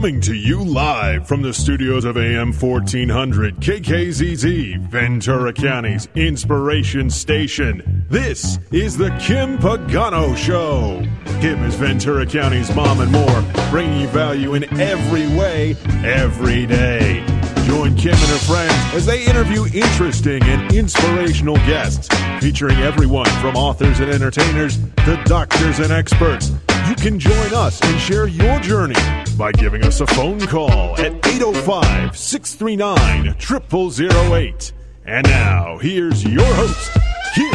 Coming to you live from the studios of AM 1400 KKZZ, Ventura County's Inspiration Station. This is the Kim Pagano Show. Kim is Ventura County's mom and more, bringing you value in every way, every day. Join Kim and her friends as they interview interesting and inspirational guests, featuring everyone from authors and entertainers to doctors and experts. You can join us and share your journey by giving us a phone call at 805-639-0008. And now, here's your host, Kim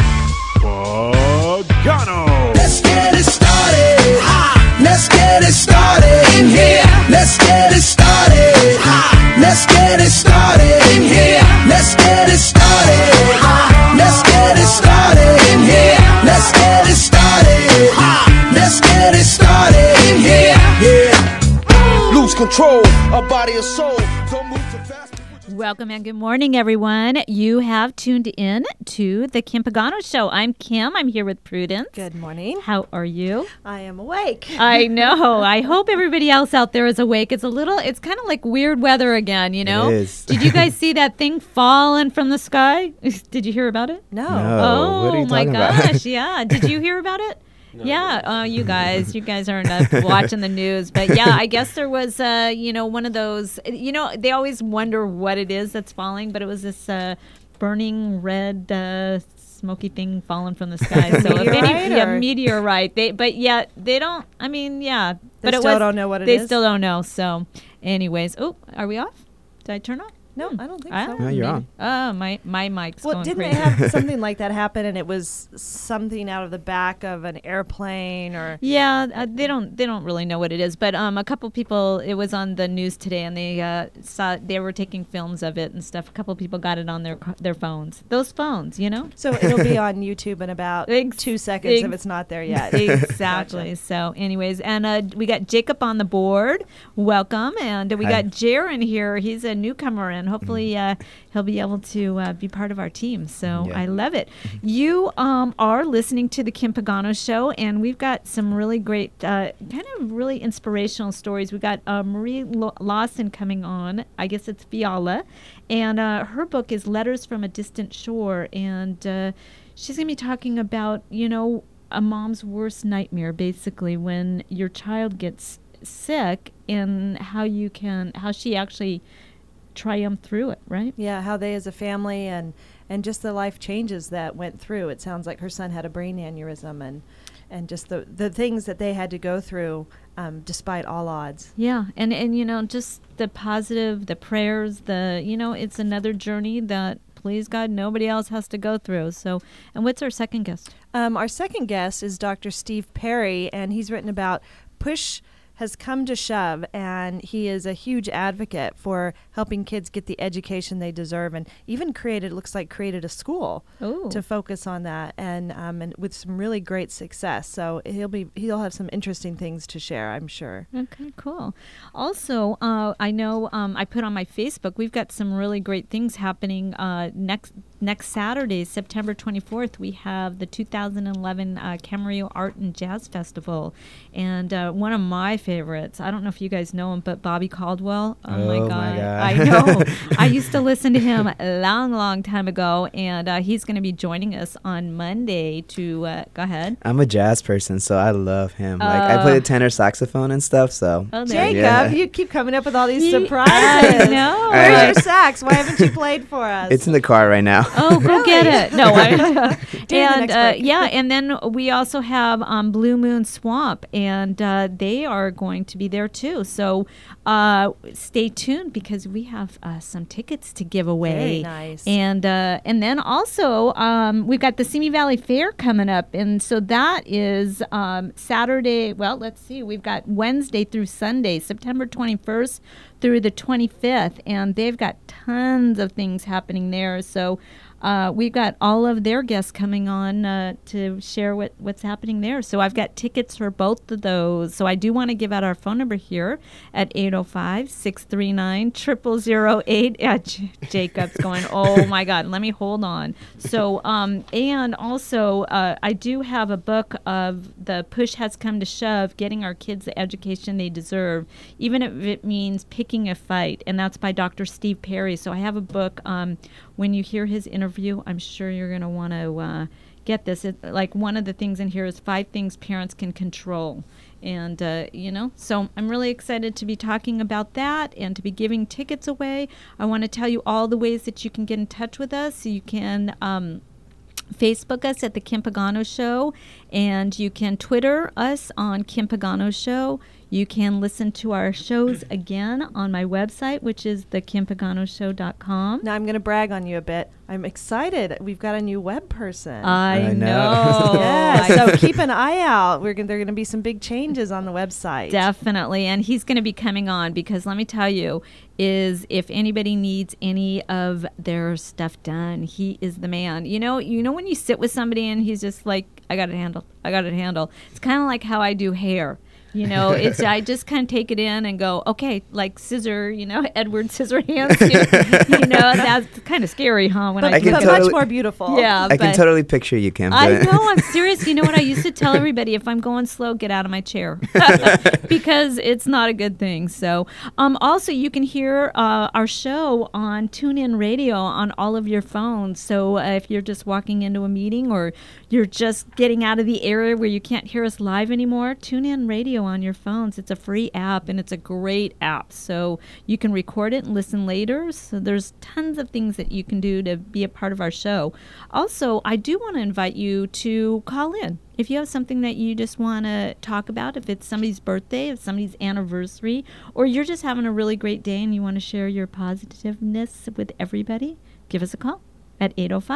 Pagano. Let's get it started. Let's get it started in here. Let's get it started. Let's get it started in here. Let's get it started. Let's get it started in here. Let's get it started. Let's get it started in here. Yeah. Lose control of body and soul. Don't move too fast. Welcome and good morning, everyone. You have tuned in to the Kim Pagano Show. I'm Kim. I'm here with Prudence. Good morning. How are you? I am awake. I know. I hope everybody else out there is awake. It's kind of like weird weather again, you know? It is. Did you guys see that thing falling from the sky? Did you hear about it? No. Oh, what are you my talking about? gosh. Yeah. Did you hear about it? No. Yeah, you guys aren't watching the news, but yeah, I guess there was, one of those, they always wonder what it is that's falling, but it was this burning red smoky thing falling from the sky. So meteorite. They don't. I mean, yeah, but still don't know what it is. They still don't know. So, anyways, are we off? Did I turn off? No, I don't think so. No, you're on. Oh, my mic's going didn't crazy. they have something like that happen, and it was something out of the back of an airplane, or? Yeah, they don't really know what it is, but a couple people, it was on the news today, and they they were taking films of it and stuff. A couple people got it on their phones. Those phones, So it'll be on YouTube in about 2 seconds if it's not there yet. Exactly. Gotcha. So, anyways, and we got Jacob on the board. Welcome, and we got Jaron here. He's a newcomer, and hopefully he'll be able to be part of our team. So I love it. You are listening to the Kim Pagano Show, and we've got some really great, kind of really inspirational stories. We got Marie Lawson coming on. I guess it's Fiala, and her book is Letters from a Distant Shore, and she's going to be talking about, a mom's worst nightmare, basically, when your child gets sick, and how she actually triumph through it, right? Yeah, how they as a family and just the life changes that went through. It sounds like her son had a brain aneurysm and just the things that they had to go through despite all odds. Yeah, and just the positive, the prayers, it's another journey that, please God, nobody else has to go through. So, and what's our second guest? Our second guest is Dr. Steve Perry, and he's written about Push Has Come to Shove, and he is a huge advocate for helping kids get the education they deserve, and even created a school to focus on that, and with some really great success. So he'll have some interesting things to share, I'm sure. Okay, cool. Also, I know I put on my Facebook, we've got some really great things happening next Saturday, September 24th. We have the 2011 Camarillo Art and Jazz Festival, and one of my favorites, I don't know if you guys know him, but Bobby Caldwell. Oh my God. I know. I used to listen to him a long time ago, and he's going to be joining us on Monday to, go ahead. I'm a jazz person, so I love him. I play the tenor saxophone and stuff, so. Oh, Jacob, you keep coming up with all these surprises. I know. Where's your sax? Why haven't you played for us? It's in the car right now. Oh, go get it. No, and then we also have Blue Moon Swamp, and they are going to be there too. So stay tuned, because we have some tickets to give away. Very nice. And then also we've got the Simi Valley Fair coming up, and so that is Saturday. Well, let's see. We've got Wednesday through Sunday, September 21st through the 25th, and they've got tons of things happening there. So we've got all of their guests coming on to share what's happening there. So I've got tickets for both of those. So I do want to give out our phone number here at 805-639-0008. Yeah, Jacob's going, oh my God, let me hold on. So, and also I do have a book of The Push Has Come to Shove, Getting Our Kids the Education They Deserve, even if it means picking a fight. And that's by Dr. Steve Perry. So I have a book. When you hear his interview, I'm sure you're going to want to get this. Like one of the things in here is 5 things parents can control. And, so I'm really excited to be talking about that and to be giving tickets away. I want to tell you all the ways that you can get in touch with us. So you can Facebook us at The Kim Pagano Show, and you can Twitter us on Kim Pagano Show. You can listen to our shows again on my website, which is thekimpaganoshow.com. Now I'm going to brag on you a bit. I'm excited. We've got a new web person. I know. Yeah, so keep an eye out. There are going to be some big changes on the website. Definitely, and he's going to be coming on because let me tell you, is if anybody needs any of their stuff done, he is the man. You know when you sit with somebody and he's just like, I got it handled. It's kind of like how I do hair. It's I just kind of take it in and go, okay, like scissor, Edward Scissorhands. That's kind of scary, huh? When but much more beautiful. Yeah, I can totally picture you, Kim. I know, I'm serious. You know what? I used to tell everybody, if I'm going slow, get out of my chair because it's not a good thing. So, also you can hear our show on TuneIn Radio on all of your phones. So if you're just walking into a meeting or you're just getting out of the area where you can't hear us live anymore, TuneIn Radio on your phones. It's a free app and it's a great app. So you can record it and listen later. So there's tons of things that you can do to be a part of our show. Also, I do want to invite you to call in. If you have something that you just want to talk about, if it's somebody's birthday, if somebody's anniversary, or you're just having a really great day and you want to share your positiveness with everybody, give us a call at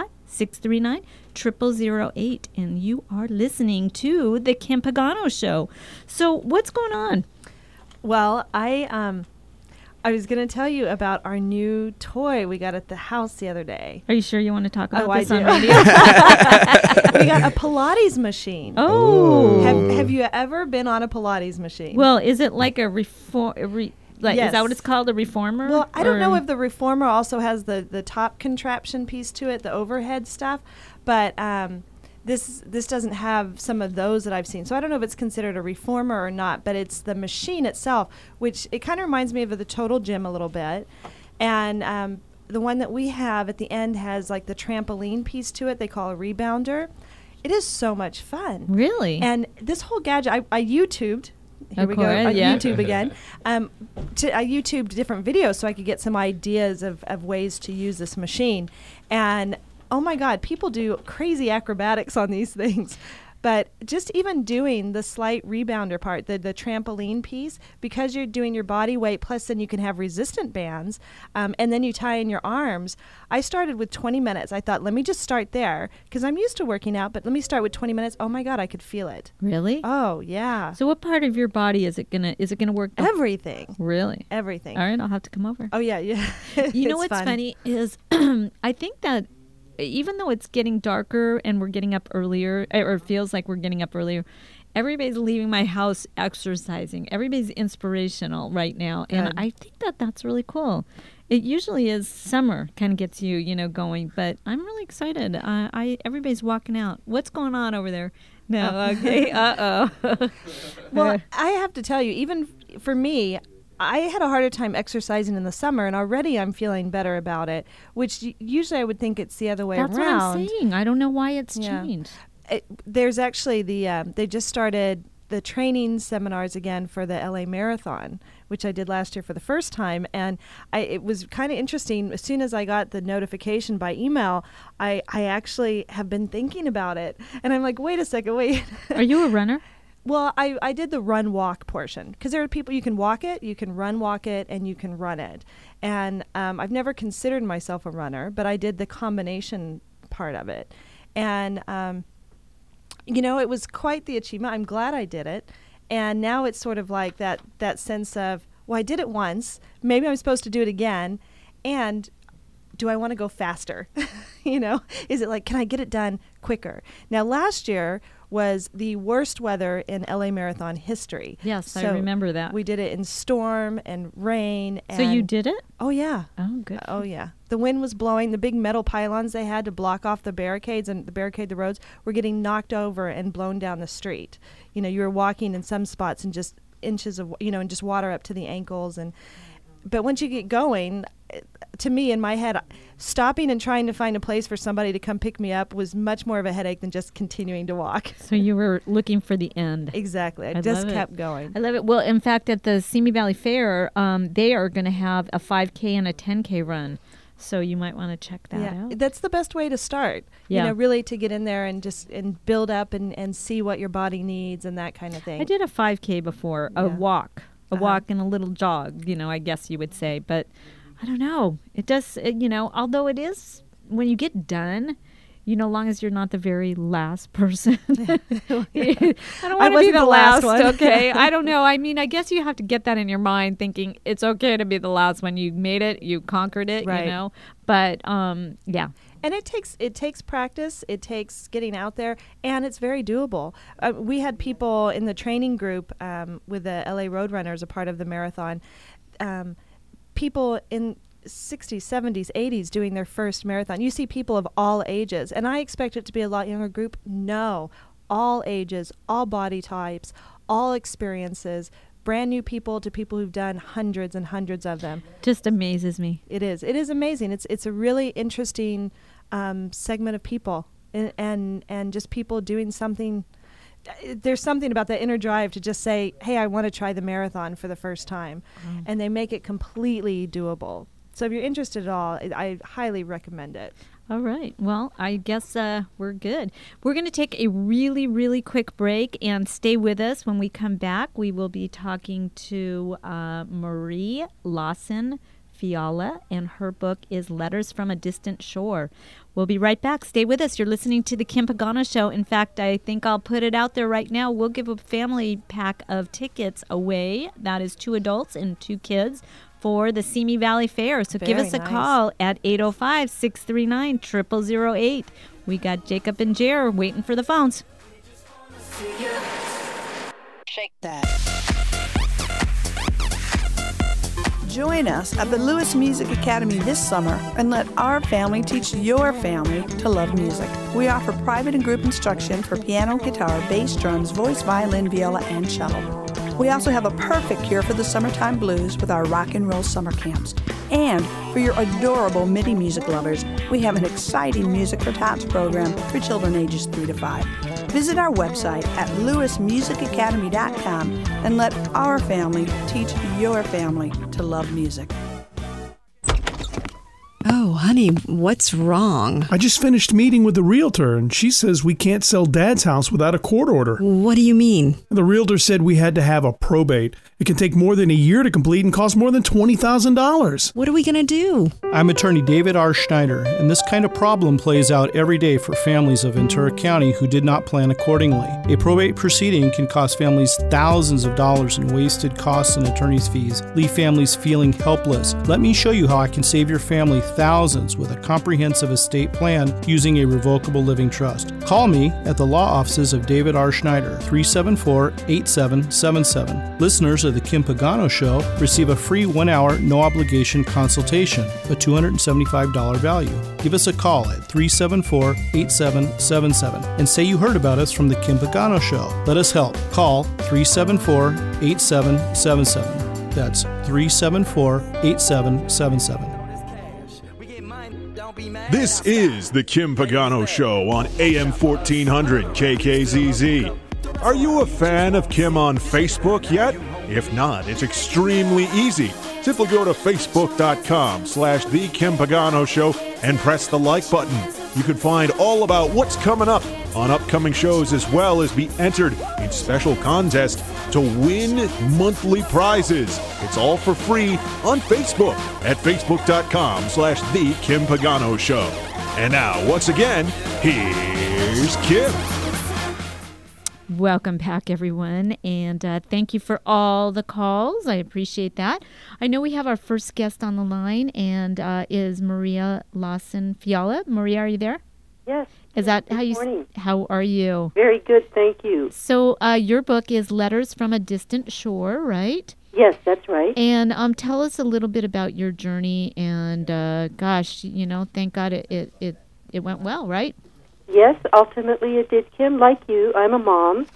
805-639-0008. And you are listening to The Kim Pagano Show. So what's going on? Well, I was going to tell you about our new toy we got at the house the other day. Are you sure you want to talk about this I on do. radio? We got a Pilates machine. Oh. Have you ever been on a Pilates machine? Well, is it like a yes. Is that what it's called, a reformer? Well, I don't know if the reformer also has the top contraption piece to it, the overhead stuff, but this doesn't have some of those that I've seen. So I don't know if it's considered a reformer or not, but it's the machine itself, which it kind of reminds me of the Total Gym a little bit. And the one that we have at the end has like the trampoline piece to it. They call a rebounder. It is so much fun. Really? And this whole gadget, I YouTubed. Here we go. YouTube again. I YouTubed different videos so I could get some ideas of ways to use this machine. And oh my God, people do crazy acrobatics on these things. But just even doing the slight rebounder part, the trampoline piece, because you're doing your body weight, plus then you can have resistant bands, and then you tie in your arms. I started with 20 minutes. I thought, let me just start there, because I'm used to working out, but let me start with 20 minutes. Oh my God, I could feel it. Really? Oh, yeah. So what part of your body is it gonna work? Everything. Really? Everything. All right, I'll have to come over. Oh, yeah. You know what's funny is I think that even though it's getting darker and we're getting up earlier, or it feels like we're getting up earlier, everybody's leaving my house exercising. Everybody's inspirational right now. Good. And I think that's really cool. It usually is summer kind of gets you, going, but I'm really excited. Everybody's walking out. What's going on over there? No, okay. Uh-oh. Well, I have to tell you, even for me, I had a harder time exercising in the summer, and already I'm feeling better about it, which usually I would think it's the other way around. That's what I'm saying. I don't know why it's changed. There's actually they just started the training seminars again for the LA Marathon, which I did last year for the first time. And it was kind of interesting. As soon as I got the notification by email, I actually have been thinking about it. And I'm like, wait a second, wait. Are you a runner? Well, I did the run-walk portion, because there are people, you can walk it, you can run-walk it, and you can run it. And I've never considered myself a runner, but I did the combination part of it. And, it was quite the achievement. I'm glad I did it. And now it's sort of like that sense of, well, I did it once, maybe I'm supposed to do it again. And do I want to go faster? Is it like, can I get it done quicker? Now, last year was the worst weather in LA Marathon history. Yes, so I remember that. We did it in storm and rain. So you did it? Oh, yeah. Oh, good. Oh, yeah. The wind was blowing. The big metal pylons they had to block off the barricades and barricade the roads were getting knocked over and blown down the street. You were walking in some spots and just inches of, and just water up to the ankles. But once you get going, to me, in my head, stopping and trying to find a place for somebody to come pick me up was much more of a headache than just continuing to walk. So you were looking for the end. Exactly. I just kept going. I love it. Well, in fact, at the Simi Valley Fair, they are going to have a 5K and a 10K run. So you might want to check that out. That's the best way to start. Yeah. Really to get in there and just build up and see what your body needs and that kind of thing. I did a 5K before, a walk. A walk and a little jog, I guess you would say. But I don't know. It does, although it is, when you get done, long as you're not the very last person. I don't want to be the last one. Okay. I don't know. I mean, I guess you have to get that in your mind, thinking it's okay to be the last one. You made it. You conquered it, right. But, yeah. And it takes practice, it takes getting out there, and it's very doable. We had people in the training group with the LA Roadrunners, a part of the marathon, people in 60s, 70s, 80s doing their first marathon. You see people of all ages, and I expect it to be a lot younger group. No, all ages, all body types, all experiences, brand new people to people who've done hundreds and hundreds of them. Just amazes me. It is amazing. It's a really interesting segment of people, and just people doing something. There's something about that inner drive to just say, hey, I want to try the marathon for the first time. And they make it completely doable. So if you're interested at all, I highly recommend it. All right. Well, I guess we're good. We're going to take a really, really quick break and stay with us. When we come back, we will be talking to Marie Lawson Fiala, and her book is Letters from a Distant Shore. We'll be right back. Stay with us. You're listening to The Kim Pagano Show. In fact, I think I'll put it out there right now. We'll give a family pack of tickets away. That is 2 adults and 2 kids for the Simi Valley Fair. So give us a call at 805-639-0008. We got Jacob and Jer waiting for the phones. Shake that. Join us at the Lewis Music Academy this summer and let our family teach your family to love music. We offer private and group instruction for piano, guitar, bass, drums, voice, violin, viola, and cello. We also have a perfect cure for the summertime blues with our rock and roll summer camps. And for your adorable MIDI music lovers, we have an exciting Music for Tots program for children ages 3 to 5. Visit our website at lewismusicacademy.com and let our family teach your family to love music. Oh, honey, what's wrong? I just finished meeting with the realtor, and she says we can't sell Dad's house without a court order. What do you mean? The realtor said we had to have a probate. It can take more than a year to complete and cost more than $20,000. What are we going to do? I'm attorney David R. Schneider, and this kind of problem plays out every day for families of Ventura County who did not plan accordingly. A probate proceeding can cost families thousands of dollars in wasted costs and attorney's fees, leave families feeling helpless. Let me show you how I can save your family thousands with a comprehensive estate plan using a revocable living trust. Call me at the law offices of David R. Schneider, 374-8777. Listeners of the Kim Pagano Show receive a free 1-hour, no-obligation consultation, a $275 value. Give us a call at 374-8777 and say you heard about us from the Kim Pagano Show. Let us help. Call 374-8777. That's 374-8777. This is the Kim Pagano Show on AM 1400 KKZZ. Are you a fan of Kim on Facebook yet? If not, it's extremely easy. Simply go to facebook.com/The Kim Pagano Show and press the like button. You can find all about what's coming up on upcoming shows, as well as be entered in special contests to win monthly prizes. It's all for free on Facebook at facebook.com/The Kim Pagano Show. And now, once again, here's Kim. Welcome back, everyone, and thank you for all the calls. I appreciate that. I know we have our first guest on the line, and is Maria Lawson Fiala. Maria, are you there? Yes. Is that Good how you? morning. How are you? Very good, thank you. So, your book is Letters from a Distant Shore, right? Yes, that's right. And tell us a little bit about your journey. And gosh, thank God it went well, right? Yes, ultimately it did, Kim. Like you, I'm a mom.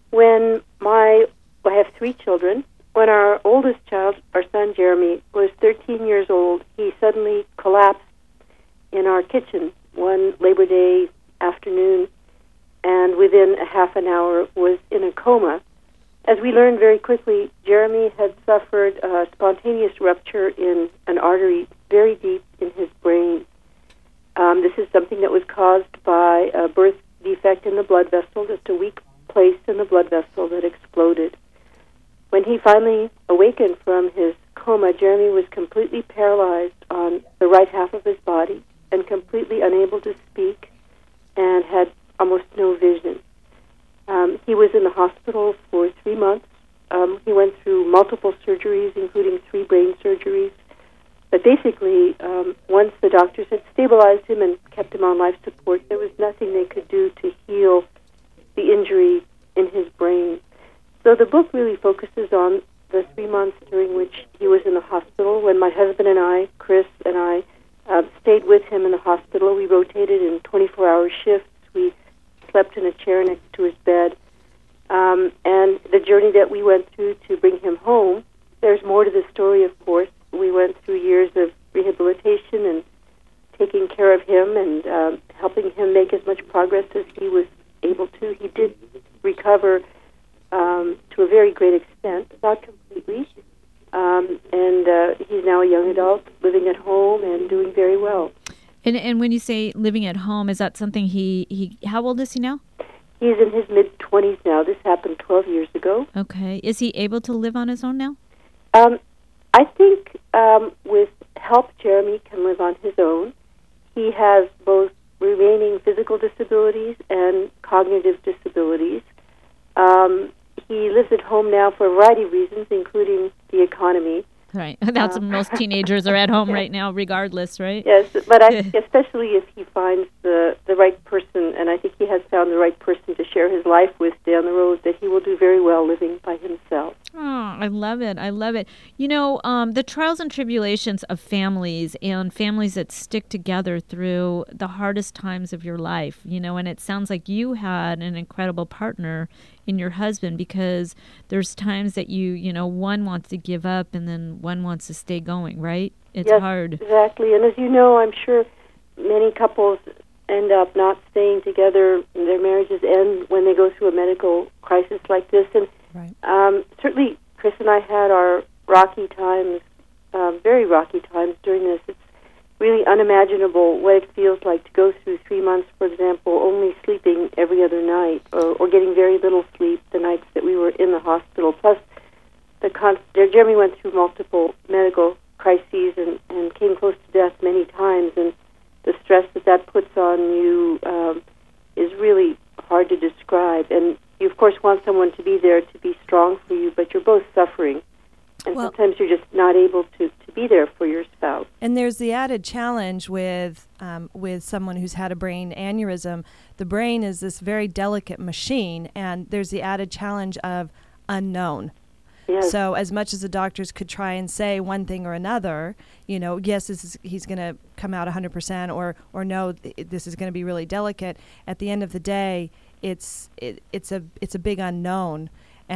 I have 3 children. When our oldest child, our son Jeremy, was 13 years old, he suddenly collapsed in our kitchen one Labor Day afternoon, and within a half an hour was in a coma. As we learned very quickly, Jeremy had suffered a spontaneous rupture in an artery very deep in his brain. This is something that was caused by a birth defect in the blood vessel, just a weak place in the blood vessel that exploded. When he finally awakened from his coma, Jeremy was completely paralyzed on the right half of his body and completely unable to speak and had almost no vision. He was in the hospital for 3 months. He went through multiple surgeries, including 3 brain surgeries. But basically, once the doctors had stabilized him and kept him on life support, there was nothing they could do to heal the injury in his brain. So the book really focuses on the 3 months during which he was in the hospital. When my husband and I, Chris and I, stayed with him in the hospital, we rotated in 24-hour shifts. We slept in a chair next to his bed. And the journey that we went through to bring him home, there's more to the story, of course. We went through years of rehabilitation and taking care of him and helping him make as much progress as he was able to. He did recover to a very great extent, not completely. And he's now a young adult living at home and doing very well. And when you say living at home, is that something he how old is he now? He's in his mid-20s now. This happened 12 years ago. Okay. Is he able to live on his own now? I think with help, Jeremy can live on his own. He has both remaining physical disabilities and cognitive disabilities. He lives at home now for a variety of reasons, including the economy. Right. That's most teenagers are at home right now, regardless, right? Yes, but especially if he finds the right person, and I think he has found the right person to share his life with down the road, that he will do very well living by himself. Oh, I love it. I love it. The trials and tribulations of families and families that stick together through the hardest times of your life, and it sounds like you had an incredible partner in your husband, because there's times that one wants to give up and then one wants to stay going, right? It's hard. Exactly. And as you know, I'm sure many couples end up not staying together. Their marriages end when they go through a medical crisis like this. And certainly Chris and I had our rocky times, very rocky times during this. It's really unimaginable what it feels like to go through 3 months, for example, only sleeping every other night or getting very little sleep the nights that we were in the hospital. Plus, Jeremy went through multiple medical crises and came close to death many times, and the stress that puts on you is really hard to describe. And you, of course, want someone to be there to be strong for you, but you're both suffering. And sometimes you're just not able to be there for your spouse. And there's the added challenge with someone who's had a brain aneurysm. The brain is this very delicate machine, and there's the added challenge of unknown. Yes. So as much as the doctors could try and say one thing or another, yes, he's going to come out 100%, or no, this is going to be really delicate. At the end of the day, it's a big unknown,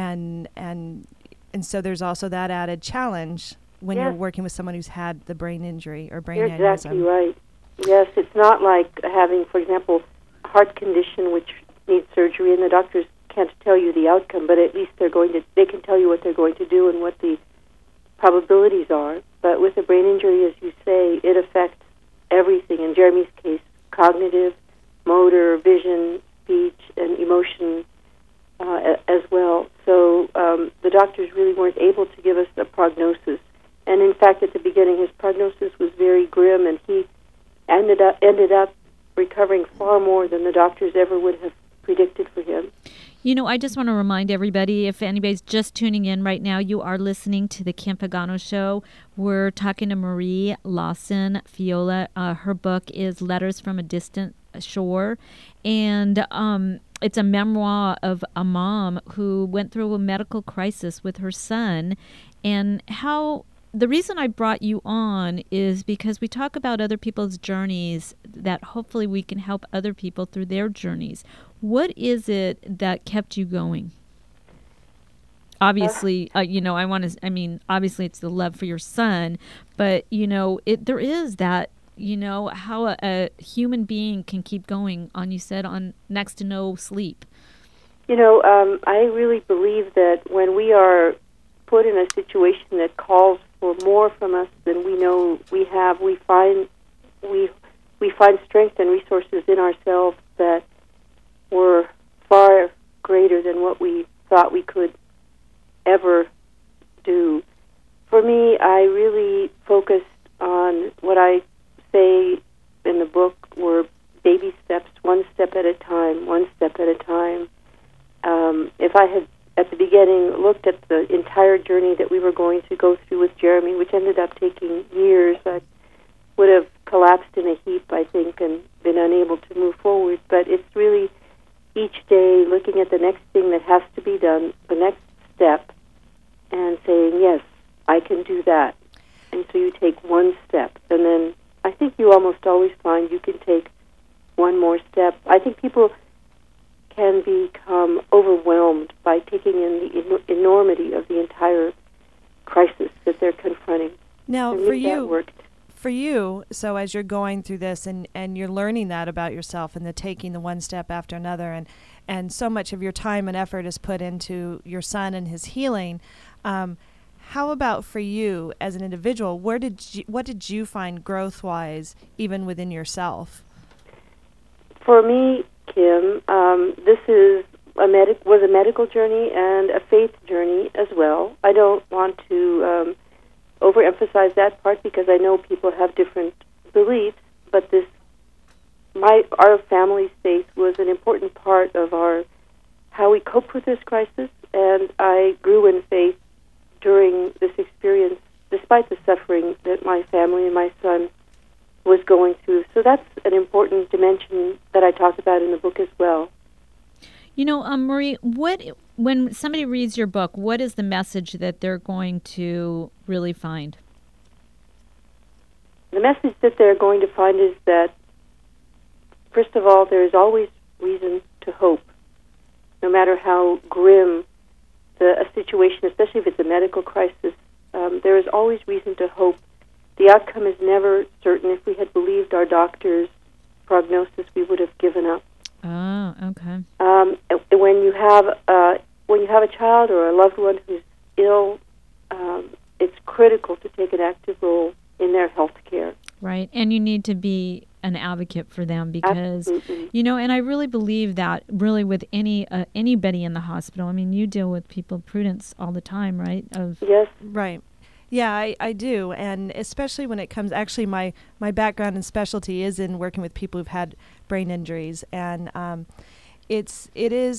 and so there's also that added challenge when you're working with someone who's had the brain injury or brain aneurysm. You're exactly right. Yes, it's not like having, for example, a heart condition which needs surgery, and the doctors can't tell you the outcome, but at least they can tell you what they're going to do and what the probabilities are. But with a brain injury, as you say, it affects everything. In Jeremy's case, cognitive, motor, vision, speech, and emotion as well. So the doctors really weren't able to give us a prognosis. And in fact, at the beginning, his prognosis was very grim, and he ended up recovering far more than the doctors ever would have predicted for him. You know, I just want to remind everybody, if anybody's just tuning in right now, you are listening to the Kim Pagano Show. We're talking to Marie Lawson Fiola. Her book is Letters from a Distant Shore, and it's a memoir of a mom who went through a medical crisis with her son, and how the reason I brought you on is because we talk about other people's journeys, that hopefully we can help other people through their journeys. What is it that kept you going? Obviously, obviously it's the love for your son, but, there is that, how a human being can keep going on, you said, on next to no sleep. I really believe that when we are put in a situation that calls for more from us than we know we have, we find strength and resources in ourselves that were far greater than what we thought we could ever do. For me, I really focused on what I say in the book were baby steps, one step at a time, one step at a time. If I had, at the beginning, looked at the entire journey that we were going to go through with Jeremy, which ended up taking years, I would have collapsed in a heap, I think, and been unable to move forward. But it's really each day looking at the next thing that has to be done, the next step, and saying, yes, I can do that. And so you take one step, and then I think you almost always find you can take one more step. I think people can become overwhelmed by taking in the enormity of the entire crisis that they're confronting. Now, for you, so as you're going through this and you're learning that about yourself and taking the one step after another, and so much of your time and effort is put into your son and his healing, how about for you as an individual? What did you find growth-wise, even within yourself? For me, Kim, this was a medical journey and a faith journey as well. I don't want to overemphasize that part because I know people have different beliefs, but our family's faith was an important part of how we coped with this crisis, and I grew in faith during this experience, despite the suffering that my family and my son was going through. So that's an important dimension that I talk about in the book as well. Marie, when somebody reads your book, what is the message that they're going to really find? The message that they're going to find is that, first of all, there is always reason to hope. No matter how grim a situation, especially if it's a medical crisis, there is always reason to hope. The outcome is never certain. If we had believed our doctor's prognosis, we would have given up. Oh, okay. When you have a child or a loved one who's ill, it's critical to take an active role in their health care. Right, and you need to be an advocate for them because, Absolutely. And I really believe that really with anybody in the hospital. I mean, you deal with people, Prudence, all the time, right? Yes. Right. Yeah, I do, and especially when it comes, actually my background and specialty is in working with people who've had brain injuries, and it's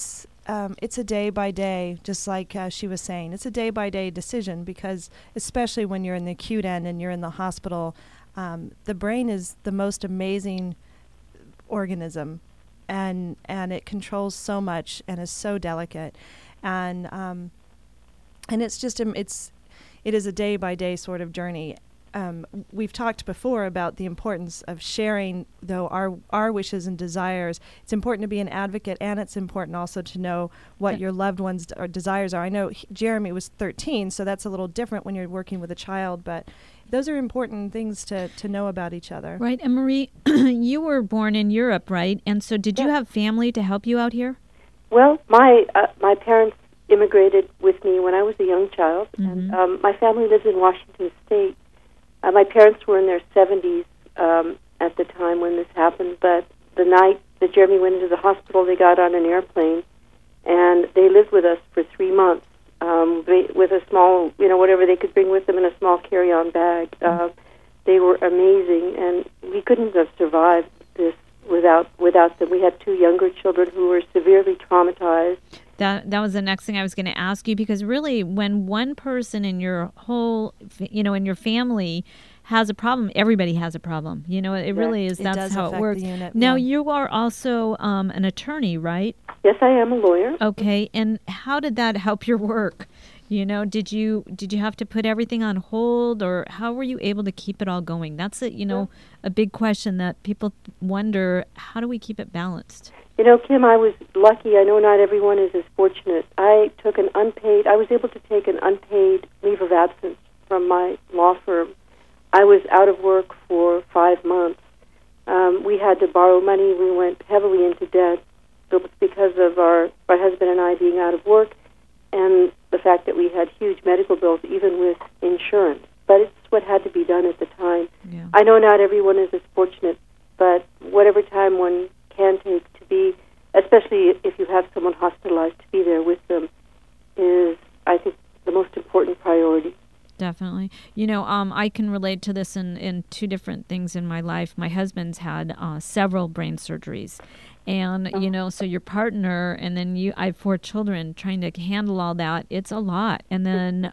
a day-by-day, just like she was saying, it's a day-by-day decision because especially when you're in the acute end and you're in the hospital, the brain is the most amazing organism, and it controls so much and is so delicate, and it's just it is a day-by-day sort of journey. We've talked before about the importance of sharing, though, our wishes and desires. It's important to be an advocate, and it's important also to know what your loved ones' desires are. I know Jeremy was 13, so that's a little different when you're working with a child, but those are important things to know about each other. Right. And Marie, you were born in Europe, right? And so did you have family to help you out here? Well, my parents immigrated with me when I was a young child, and my family lives in Washington State. My parents were in their 70s at the time when this happened, but the night that Jeremy went into the hospital, they got on an airplane, and they lived with us for 3 months with a small, whatever they could bring with them in a small carry-on bag. They were amazing, and we couldn't have survived this without without them. We had 2 younger children who were severely traumatized. That was the next thing I was going to ask you, because really when one person in your whole, in your family has a problem, everybody has a problem. It really is. That's how it works. Now, you are also an attorney, right? Yes, I am a lawyer. Okay. And how did that help your work? Did you have to put everything on hold, or how were you able to keep it all going? That's a big question that people wonder. How do we keep it balanced? Kim, I was lucky. I know not everyone is as fortunate. I was able to take an unpaid leave of absence from my law firm. I was out of work for 5 months. We had to borrow money. We went heavily into debt. So it was because of my husband and I being out of work, and the fact that we had huge medical bills, even with insurance. But it's what had to be done at the time. Yeah. I know not everyone is as fortunate, but whatever time one can take to be, especially if you have someone hospitalized, to be there with them is, I think, the most important priority. Definitely. I can relate to this in 2 different things in my life. My husband's had several brain surgeries. And, so your partner, and then I have 4 children, trying to handle all that, it's a lot. And then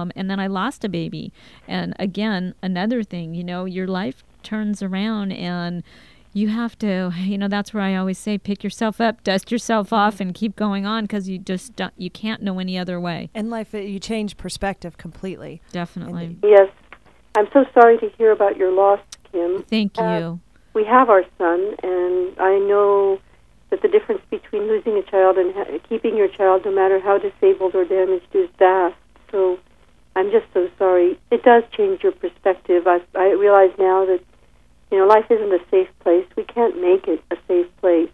I lost a baby. And again, another thing, your life turns around, and you have to, that's where I always say, pick yourself up, dust yourself off, and keep going on, because you can't know any other way. In life, you change perspective completely. Definitely. Yes. I'm so sorry to hear about your loss, Kim. Thank you. We have our son, and I know that the difference between losing a child and keeping your child, no matter how disabled or damaged, is vast. So I'm just so sorry. It does change your perspective. I realize now that life isn't a safe place. We can't make it a safe place.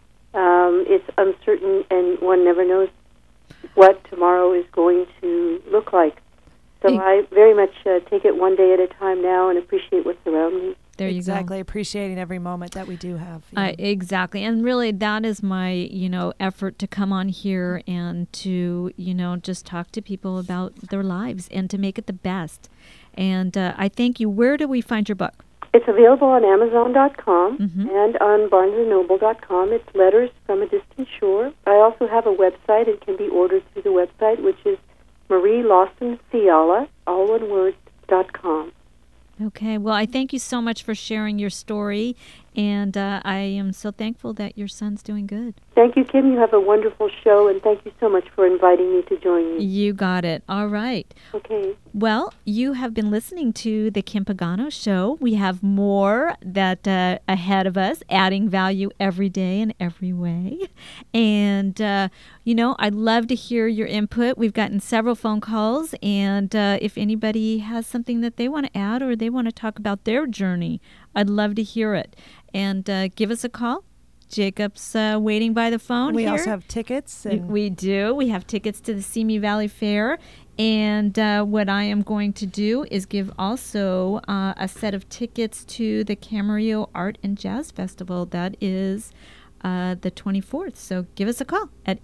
It's uncertain, and one never knows what tomorrow is going to look like. So I very much take it one day at a time now and appreciate what's around me. There you go. Exactly, appreciating every moment that we do have. Exactly. And really, that is my, effort to come on here and to, just talk to people about their lives and to make it the best. And I thank you. Where do we find your book? It's available on Amazon.com and on BarnesandNoble.com. It's Letters from a Distant Shore. I also have a website. It can be ordered through the website, which is Marie Lawson Fiala, all one word, .com. Okay. Well, I thank you so much for sharing your story, and I am so thankful that your son's doing good. Thank you, Kim. You have a wonderful show, and thank you so much for inviting me to join you. You got it. All right. Okay. Well, you have been listening to the Kim Pagano Show. We have more that ahead of us, adding value every day in every way. And, I'd love to hear your input. We've gotten several phone calls, and if anybody has something that they want to add or they want to talk about their journey, I'd love to hear it. And give us a call. Jacob's waiting by the phone. We here. also have tickets. We do. We have tickets to the Simi Valley Fair. And what I am going to do is give also a set of tickets to the Camarillo Art and Jazz Festival. That is the 24th. So give us a call at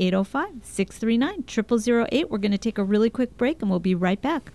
805-639-0008. We're going to take a really quick break, and we'll be right back.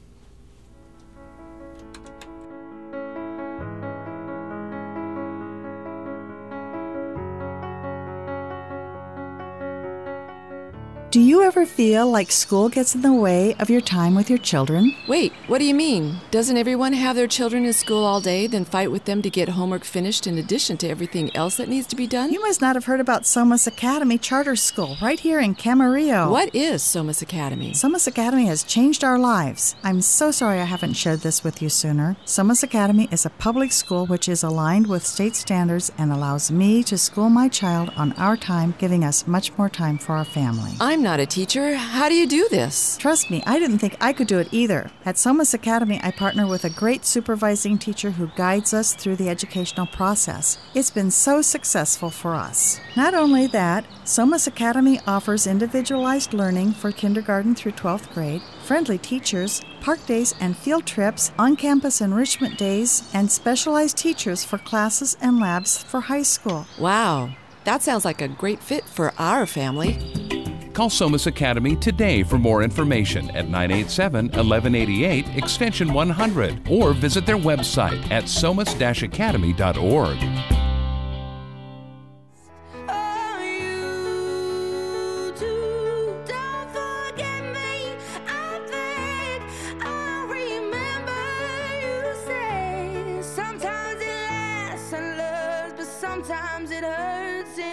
Do you ever feel like school gets in the way of your time with your children? Wait, what do you mean? Doesn't everyone have their children in school all day, then fight with them to get homework finished in addition to everything else that needs to be done? You must not have heard about Somas Academy Charter School right here in Camarillo. What is Somas Academy? Somas Academy has changed our lives. I'm so sorry I haven't shared this with you sooner. Somas Academy is a public school which is aligned with state standards and allows me to school my child on our time, giving us much more time for our family. I'm not a teacher. How do you do this? Trust me, I didn't think I could do it either. At Somas Academy, I partner with a great supervising teacher who guides us through the educational process. It's been so successful for us. Not only that, Somas Academy offers individualized learning for kindergarten through 12th grade, friendly teachers, park days and field trips, on-campus enrichment days, and specialized teachers for classes and labs for high school. Wow, that sounds like a great fit for our family. Call Somas Academy today for more information at 987-1188 extension 100 or visit their website at somas-academy.org.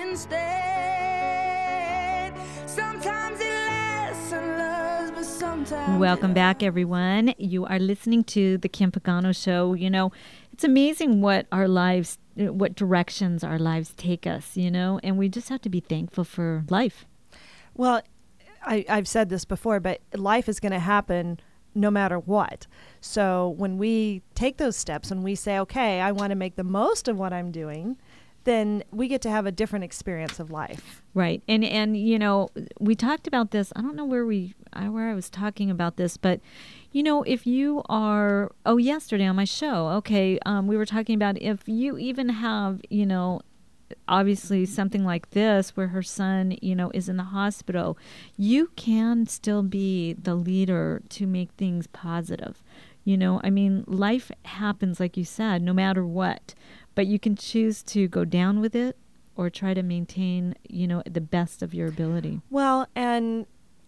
instead. Sometimes it lasts and loves, but sometimes. Welcome back, everyone. You are listening to the Kim Pagano Show. You know, it's amazing what directions our lives take us, you know, and we just have to be thankful for life. Well, I've said this before, but life is going to happen no matter what. So when we take those steps and we say, okay, I want to make the most of what I'm doing, then we get to have a different experience of life. Right. And you know, we talked about this. I don't know where I was talking about this, but you know, if you are, yesterday on my show, okay, we were talking about if you even have, you know, obviously something like this where her son, you know, is in the hospital, you can still be the leader to make things positive. You know, I mean, life happens, like you said, no matter what, but you can choose to go down with it or try to maintain, you know, the best of your ability. Well, and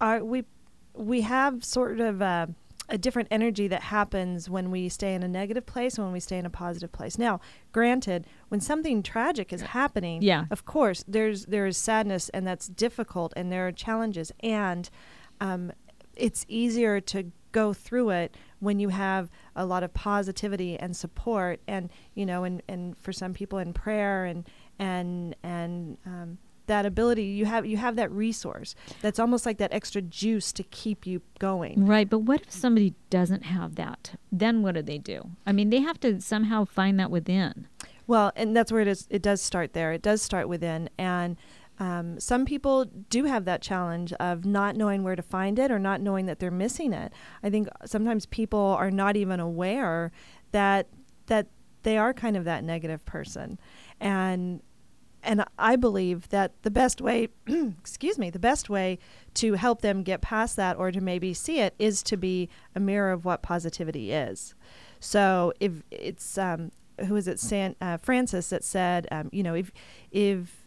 we have sort of a different energy that happens when we stay in a negative place and when we stay in a positive place. Now, granted, when something tragic is happening, of course, there is sadness, and that's difficult, and there are challenges, and it's easier to go through it when you have a lot of positivity and support, and you know, and for some people in prayer and that ability, you have that resource that's almost like that extra juice to keep you going. Right, but what if somebody doesn't have that? Then what do they do? I mean, they have to somehow find that within. Well, and that's where it is. It does start there. It does start within, and some people do have that challenge of not knowing where to find it or not knowing that they're missing it. I think sometimes people are not even aware that they are kind of that negative person, and I believe that the best way, the best way to help them get past that or to maybe see it is to be a mirror of what positivity is. So if it's, who is it, Francis that said, you know, if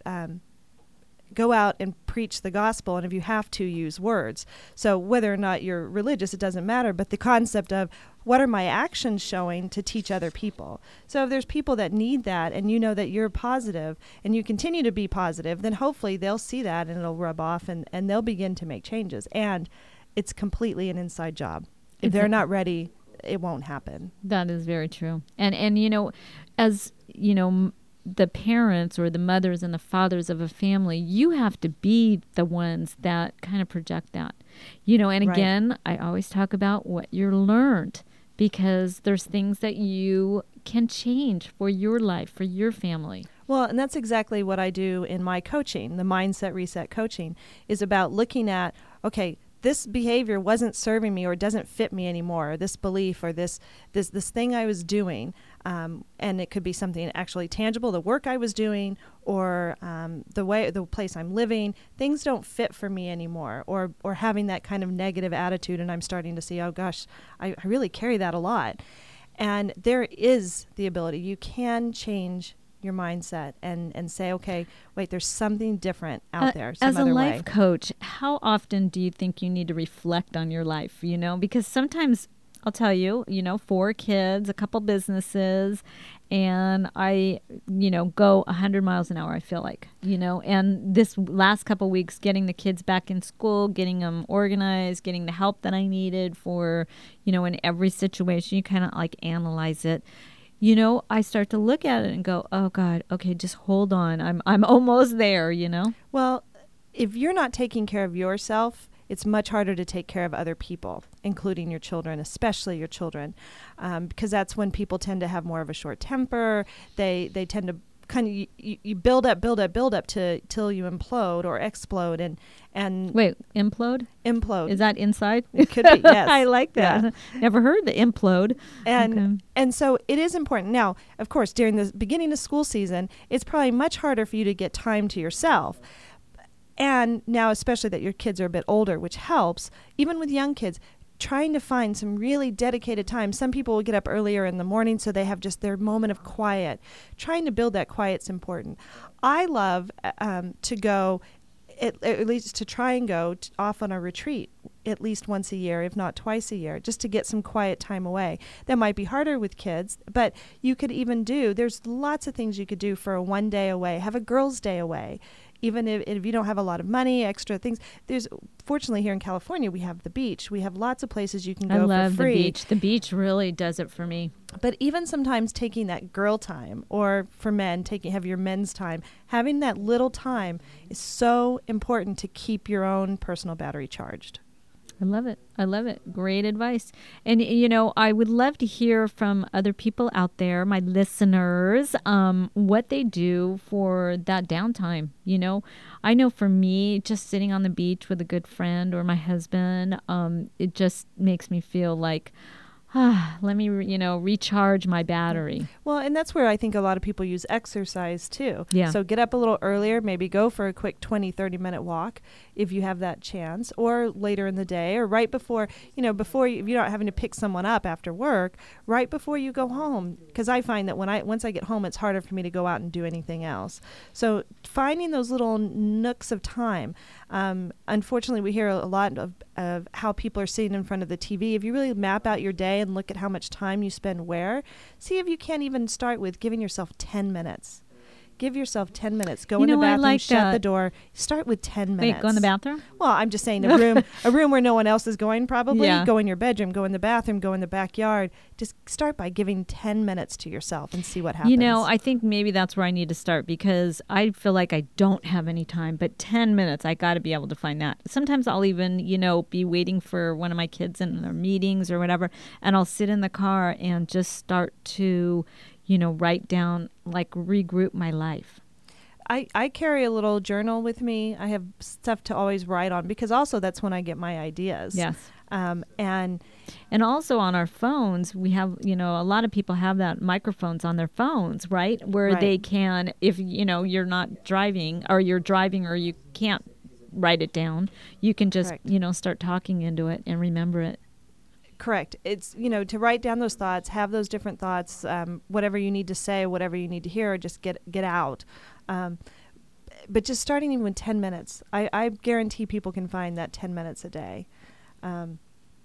go out and preach the gospel, and if you have to, use words. So whether or not you're religious, it doesn't matter, but the concept of what are my actions showing to teach other people? So if there's people that need that, and you know that you're positive and you continue to be positive, then hopefully they'll see that and it'll rub off, and they'll begin to make changes. And it's completely an inside job. If they're not ready, it won't happen. That is very true. And you know, as you know, the parents or the mothers and the fathers of a family, you have to be the ones that kind of project that. You know, and again, I always talk about what you're learned, because there's things that you can change for your life, for your family. Well, and that's exactly what I do in my coaching. The Mindset Reset coaching is about looking at, okay, this behavior wasn't serving me or doesn't fit me anymore, or this belief or this thing I was doing, and it could be something actually tangible, the work I was doing, or the place I'm living. Things don't fit for me anymore, or having that kind of negative attitude, and I'm starting to see, oh gosh, I really carry that a lot. And there is the ability. You can change your mindset and say, okay, wait, there's something different out there. As a life coach, how often do you think you need to reflect on your life? You know, because sometimes I'll tell you, you know, 4 kids, a couple businesses, and I, you know, go 100 miles an hour, I feel like, you know, and this last couple weeks, getting the kids back in school, getting them organized, getting the help that I needed for, you know, in every situation, you kind of like analyze it. You know, I start to look at it and go, oh God, okay, just hold on. I'm almost there, you know? Well, if you're not taking care of yourself, it's much harder to take care of other people, including your children, especially your children, because that's when people tend to have more of a short temper. They tend to kind of, you build up till you implode or explode. And wait, implode? Implode. Is that inside? It could be, yes. I like that. Yeah. Never heard the implode. And so it is important. Now, of course, during the beginning of school season, it's probably much harder for you to get time to yourself. And now, especially that your kids are a bit older, which helps, even with young kids, trying to find some really dedicated time. Some people will get up earlier in the morning so they have just their moment of quiet. Trying to build that quiet's important. I love to go, at least to try and go off on a retreat at least once a year, if not twice a year, just to get some quiet time away. That might be harder with kids, but you could even there's lots of things you could do for a one day away. Have a girls' day away. Even if you don't have a lot of money, extra things. Fortunately here in California, we have the beach. We have lots of places you can go for free. I love the beach. The beach really does it for me. But even sometimes taking that girl time, or for men, have your men's time, having that little time is so important to keep your own personal battery charged. I love it. I love it. Great advice. And, I would love to hear from other people out there, my listeners, what they do for that downtime. I know for me, just sitting on the beach with a good friend or my husband, it just makes me feel like, let me, recharge my battery. Well, and that's where I think a lot of people use exercise too. Yeah. So get up a little earlier, maybe go for a quick 20, 30-minute walk if you have that chance, or later in the day, or right before, if you're not having to pick someone up after work, right before you go home. Because I find that once I get home, it's harder for me to go out and do anything else. So finding those little nooks of time. Unfortunately, we hear a lot of how people are sitting in front of the TV. If you really map out your day and look at how much time you spend where, see if you can't even start with giving yourself 10 minutes. Give yourself 10 minutes. Go in the bathroom, shut the door. Start with 10 minutes. Wait, go in the bathroom? Well, I'm just saying a room where no one else is going probably. Yeah. Go in your bedroom, go in the bathroom, go in the backyard. Just start by giving 10 minutes to yourself and see what happens. I think maybe that's where I need to start, because I feel like I don't have any time, but 10 minutes, I got to be able to find that. Sometimes I'll even, be waiting for one of my kids in their meetings or whatever, and I'll sit in the car and just start to write down, regroup my life. I carry a little journal with me. I have stuff to always write on, because also that's when I get my ideas. Yes. And also on our phones, we have, a lot of people have that microphones on their phones, right? Where they can, if, you're not driving, or you're driving, or you can't write it down, you can just, start talking into it and remember it. Correct. It's, to write down those thoughts, have those different thoughts, whatever you need to say, whatever you need to hear, just get out. But just starting even with 10 minutes, I guarantee people can find that 10 minutes a day. And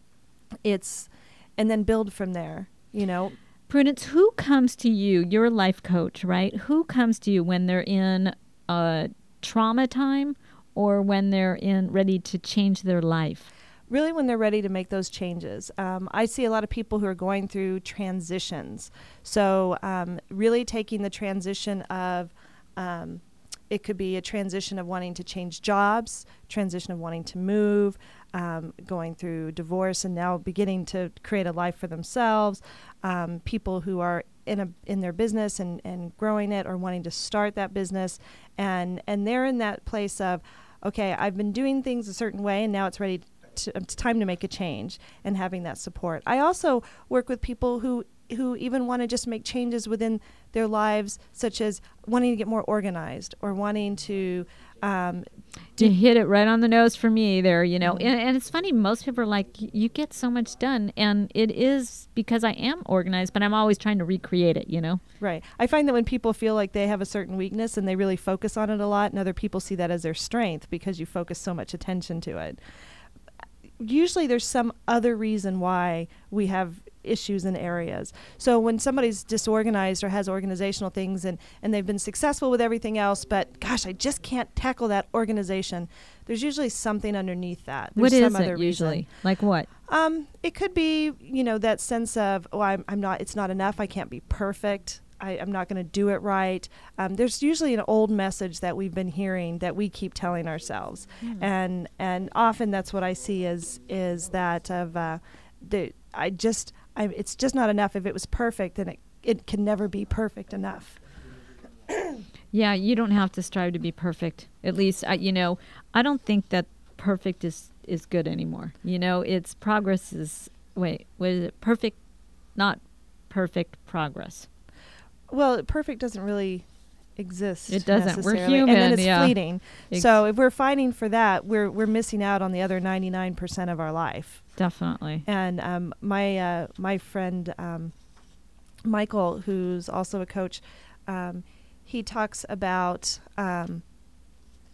then build from there, Prudence, who comes to you? You're a life coach, right? Who comes to you when they're in trauma time, or when they're ready to change their life? Really when they're ready to make those changes. I see a lot of people who are going through transitions. So really taking the transition of, it could be a transition of wanting to change jobs, transition of wanting to move, going through divorce and now beginning to create a life for themselves, people who are in their business and growing it or wanting to start that business. And they're in that place of, okay, I've been doing things a certain way and now it's time to make a change, and having that support. I also work with people who even want to just make changes within their lives, such as wanting to get more organized or wanting to hit it right on the nose for me there, and it's funny, most people are like, you get so much done, and it is because I am organized, but I'm always trying to recreate it, Right. I find that when people feel like they have a certain weakness and they really focus on it a lot, and other people see that as their strength because you focus so much attention to it. Usually there's some other reason why we have issues in areas. So when somebody's disorganized or has organizational things and they've been successful with everything else, but gosh, I just can't tackle that organization, there's usually something underneath that. There's what is some it other usually? Reason. Like what? It could be, that sense of, it's not enough, I can't be perfect. I'm not going to do it right. There's usually an old message that we've been hearing that we keep telling ourselves, and often that's what I see is that of it's just not enough. If it was perfect, then it can never be perfect enough. Yeah, you don't have to strive to be perfect. At least I don't think that perfect is good anymore. It's progress is what is it? Perfect, not perfect progress. Well, perfect doesn't really exist. It doesn't. We're human, and then it's fleeting. So if we're fighting for that, we're missing out on the other 99% of our life. Definitely. And my friend Michael, who's also a coach, he talks about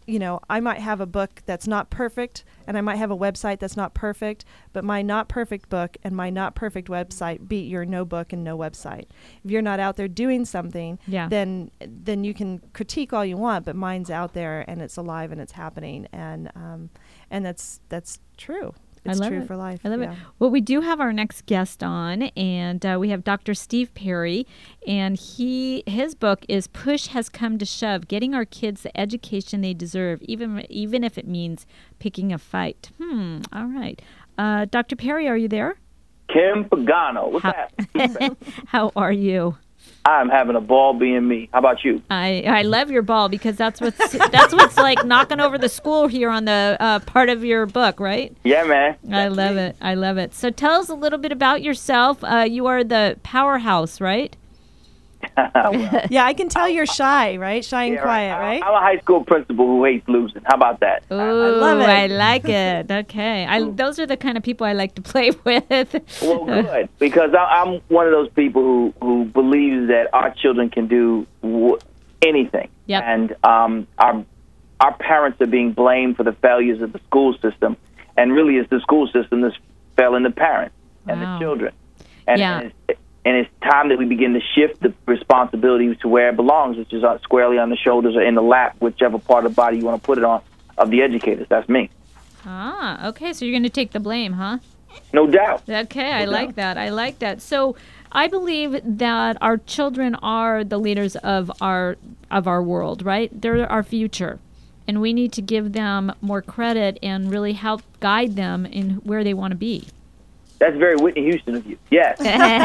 I might have a book that's not perfect, and I might have a website that's not perfect, but my not perfect book and my not perfect website beat your no book and no website. If you're not out there doing something, then you can critique all you want, but mine's out there and it's alive and it's happening, and that's true. It's true for life. I love it. Well, we do have our next guest on, and we have Dr. Steve Perry, and his book is Push Has Come to Shove, Getting Our Kids the Education They Deserve, even if it means picking a fight. All right. Dr. Perry, are you there? Kim Pagano. What's that? How are you? I'm having a ball being me. How about you? I love your ball because that's what's like knocking over the school here on the part of your book, right? Yeah, man. I love it. I love it. So tell us a little bit about yourself. You are the powerhouse, right? Yeah, I can tell you're shy, right? Shy and quiet, right? I'm a high school principal who hates losing. How about that? Ooh, I love it. I like it. Okay. Those are the kind of people I like to play with. Well, good. Because I'm one of those people who believes that our children can do anything. Yep. And our parents are being blamed for the failures of the school system. And really, it's the school system that's failing the parents and the children. And it's time that we begin to shift the responsibility to where it belongs, which is squarely on the shoulders or in the lap, whichever part of the body you want to put it on, of the educators. That's me. Ah, okay. So you're going to take the blame, huh? No doubt. Okay, I like that. I like that. So I believe that our children are the leaders of our world, right? They're our future. And we need to give them more credit and really help guide them in where they want to be. That's very Whitney Houston of you. Yes.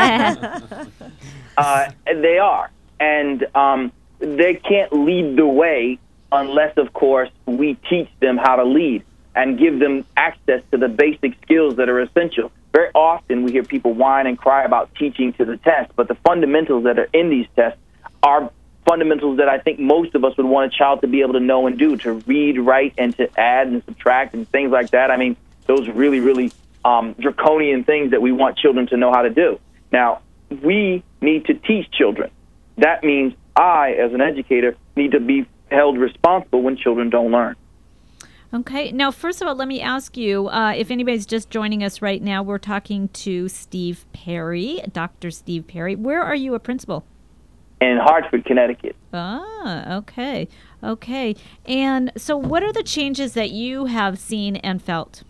They are. And they can't lead the way unless, of course, we teach them how to lead and give them access to the basic skills that are essential. Very often we hear people whine and cry about teaching to the test, but the fundamentals that are in these tests are fundamentals that I think most of us would want a child to be able to know and do, to read, write, and to add and subtract and things like that. I mean, those really, really draconian things that we want children to know how to do. Now, we need to teach children. That means I, as an educator, need to be held responsible when children don't learn. Okay. Now, first of all, let me ask you, if anybody's just joining us right now, we're talking to Steve Perry, Dr. Steve Perry. Where are you a principal? In Hartford, Connecticut. Ah, okay. Okay. And so what are the changes that you have seen and felt?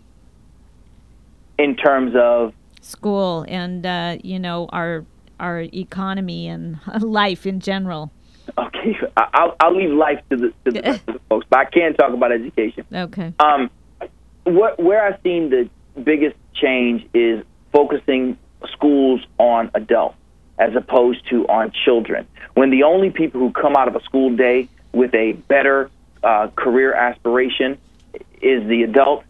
In terms of school and our economy and life in general. Okay, I'll leave life to the rest of the folks, but I can talk about education. Okay. Where I've seen the biggest change is focusing schools on adults as opposed to on children. When the only people who come out of a school day with a better career aspiration is the adult,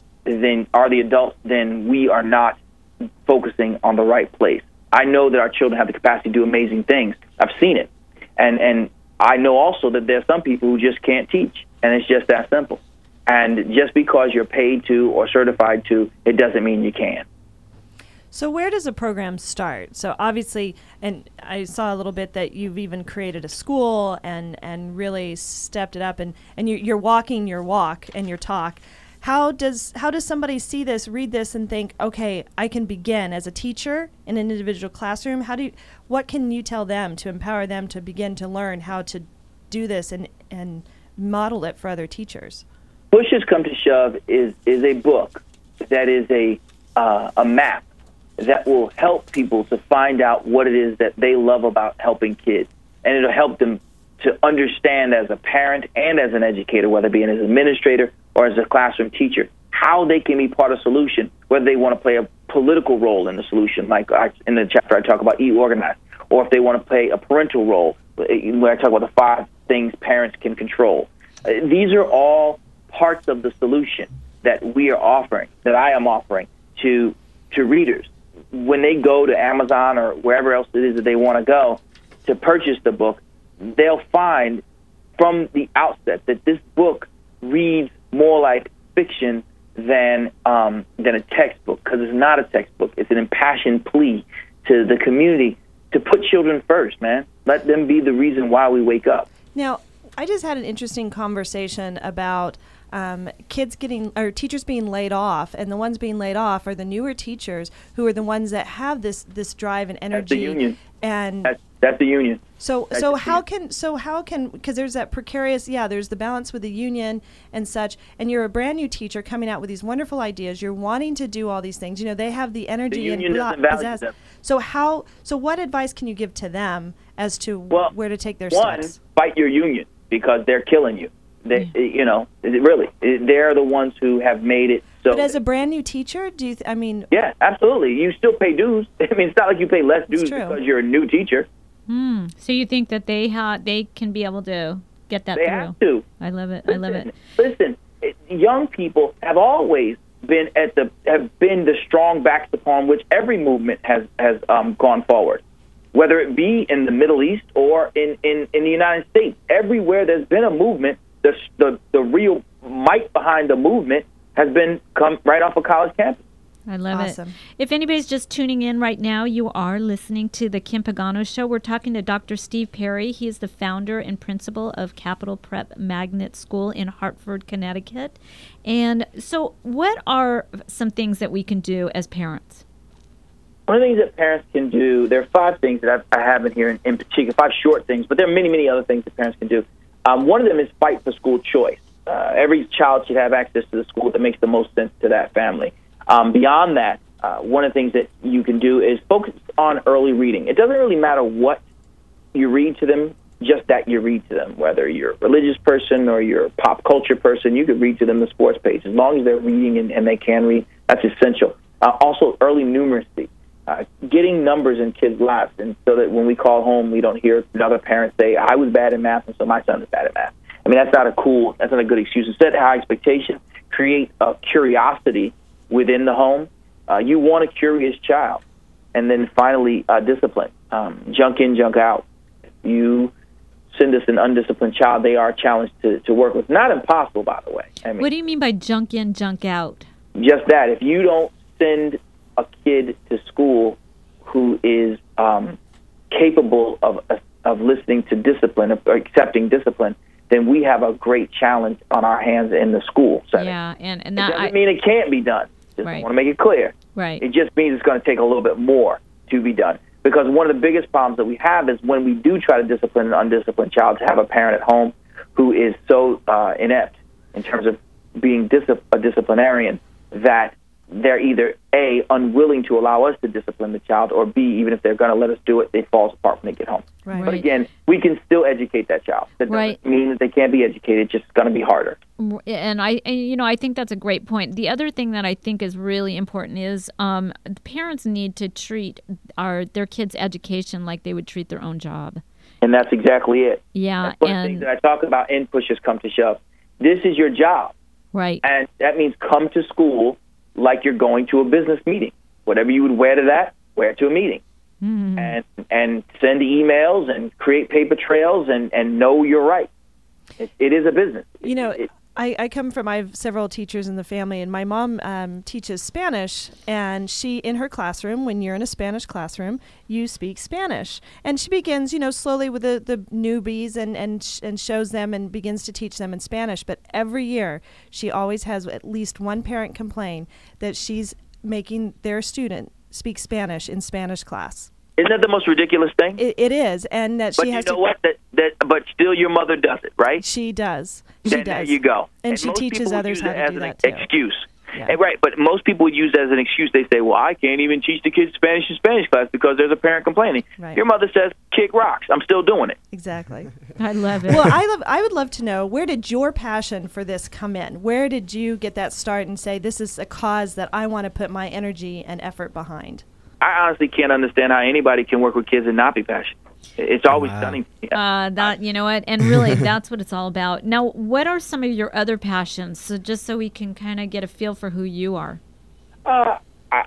then we are not focusing on the right place. I know that our children have the capacity to do amazing things. I've seen it. And I know also that there are some people who just can't teach, and it's just that simple. And just because you're paid to or certified to, it doesn't mean you can. So where does a program start? So obviously, and I saw a little bit that you've even created a school and really stepped it up, and you're walking your walk and your talk. How does somebody see this, read this, and think, okay, I can begin as a teacher in an individual classroom? What can you tell them to empower them to begin to learn how to do this and model it for other teachers? Push Has Come to Shove is a book that is a map that will help people to find out what it is that they love about helping kids, and it'll help them to understand as a parent and as an educator, whether it be as an administrator or as a classroom teacher, how they can be part of the solution, whether they want to play a political role in the solution, like in the chapter I talk about e-organize, or if they want to play a parental role, where I talk about the 5 things parents can control. These are all parts of the solution that we are offering, that I am offering to readers. When they go to Amazon or wherever else it is that they want to go to purchase the book, they'll find from the outset that this book reads more like fiction than a textbook, because it's not a textbook. It's an impassioned plea to the community to put children first, man. Let them be the reason why we wake up. Now, I just had an interesting conversation about teachers being laid off, and the ones being laid off are the newer teachers who are the ones that have this drive and energy. That's the union. And that's the union. So how can because there's that precarious, there's the balance with the union and such, and you're a brand new teacher coming out with these wonderful ideas. You're wanting to do all these things. They have the energy. The union and doesn't value them. So what advice can you give to them as to where to take their one, steps? Fight your union because they're killing you. They, they're the ones who have made it so. But as a brand new teacher, do you? Yeah, absolutely. You still pay dues. I mean, it's not like you pay less dues because you're a new teacher. So you think that they can be able to get that through? They have to. I love it. Listen, I love it. Listen, young people have always been the strong backs upon which every movement has gone forward. Whether it be in the Middle East or in the United States, everywhere there's been a movement, the real might behind the movement has been come right off a college campus. I love it. If anybody's just tuning in right now, you are listening to the Kim Pagano Show. We're talking to Dr. Steve Perry. He is the founder and principal of Capital Prep Magnet School in Hartford, Connecticut. And so what are some things that we can do as parents? One of the things that parents can do, there are 5 things that I have in here in particular, 5 short things, but there are many, many other things that parents can do. One of them is fight for school choice. Every child should have access to the school that makes the most sense to that family. Beyond that, one of the things that you can do is focus on early reading. It doesn't really matter what you read to them, just that you read to them. Whether you're a religious person or you're a pop culture person, you could read to them the sports page. As long as they're reading and they can read, that's essential. Also, early numeracy. Getting numbers in kids' lives, and so that when we call home, we don't hear another parent say, I was bad at math, and so my son is bad at math. I mean, that's not a good excuse. Set high expectation, create a curiosity within the home. You want a curious child. And then finally, discipline. Junk in, junk out. If you send us an undisciplined child, they are a challenge to work with. Not impossible, by the way. I mean, what do you mean by junk in, junk out? Just that. If you don't send a kid to school who is capable of listening to discipline, or accepting discipline, then we have a great challenge on our hands in the school setting. Yeah, and that it doesn't mean it can't be done. I want to make it clear. Right. It just means it's going to take a little bit more to be done. Because one of the biggest problems that we have is when we do try to discipline an undisciplined child, to have a parent at home who is so inept in terms of being a disciplinarian that they're either A, unwilling to allow us to discipline the child, or B, even if they're going to let us do it, they fall apart when they get home. Right. But again, we can still educate that child. That doesn't mean that they can't be educated. It's just going to be harder. And I think that's a great point. The other thing that I think is really important is parents need to treat their kids' education like they would treat their own job. And that's exactly it. Yeah. That's one of the things that I talk about in Push Has Come to Shove. This is your job. Right. And that means come to school like you're going to a business meeting. Whatever you would wear to that, wear it to a meeting. Mm-hmm. And send emails and create paper trails and know you're right. It is a business. I have several teachers in the family, and my mom teaches Spanish, and in her classroom, when you're in a Spanish classroom, you speak Spanish. And she begins, slowly with the newbies and shows them and begins to teach them in Spanish. But every year, she always has at least one parent complain that she's making their student speak Spanish in Spanish class. Isn't that the most ridiculous thing? It is, and that she has to. But you know what? But still, your mother does it, right? She does. There you go. And she teaches others how to do that too. Excuse. Yeah. And right, but most people would use that as an excuse. They say, well, I can't even teach the kids Spanish in Spanish class because there's a parent complaining. Right. Your mother says, kick rocks. I'm still doing it. Exactly. I love it. Well, I would love to know, where did your passion for this come in? Where did you get that start and say, this is a cause that I want to put my energy and effort behind? I honestly can't understand how anybody can work with kids and not be passionate. It's always stunning. You know what? And really, that's what it's all about. Now, what are some of your other passions? So just so we can kind of get a feel for who you are. I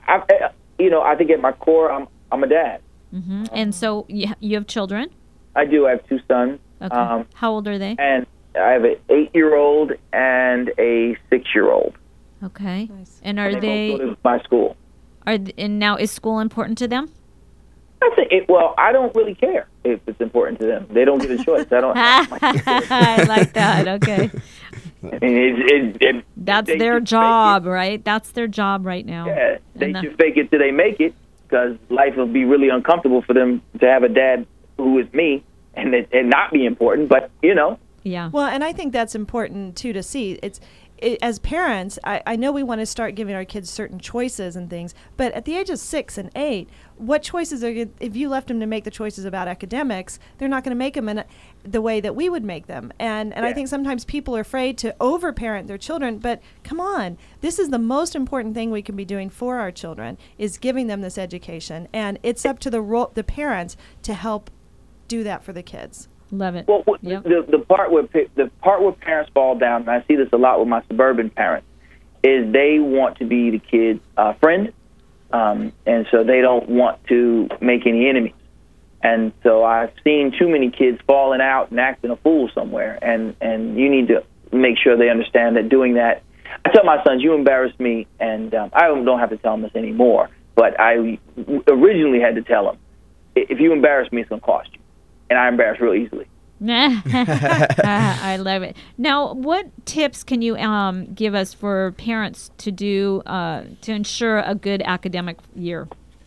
think at my core, I'm a dad. Mm-hmm. And so you have children? I do. I have 2 sons. Okay. How old are they? And I have an 8-year-old and a 6-year-old. Okay. Nice. And are they both go to my school? And now, is school important to them? I don't really care if it's important to them. They don't get a choice. I don't. I like that. Okay. I mean, that's their job, right? That's their job right now. Yeah, they should fake it till they make it, because life will be really uncomfortable for them to have a dad who is me and not be important. But Yeah. Well, and I think that's important too to see. As parents, I know we want to start giving our kids certain choices and things, but at the age of 6 and 8, what choices if you left them to make the choices about academics, they're not going to make them in the way that we would make them. And I think sometimes people are afraid to overparent their children, but come on, this is the most important thing we can be doing for our children, is giving them this education, and it's up to the parents to help do that for the kids. Love it. Well, the part where parents fall down, and I see this a lot with my suburban parents, is they want to be the kid's friend, and so they don't want to make any enemies. And so I've seen too many kids falling out and acting a fool somewhere, and you need to make sure they understand that doing that. I tell my sons, you embarrass me, and I don't have to tell them this anymore, but I originally had to tell them, if you embarrass me, it's going to cost you. And I embarrass real easily. I love it. Now, what tips can you give us for parents to do to ensure a good academic year?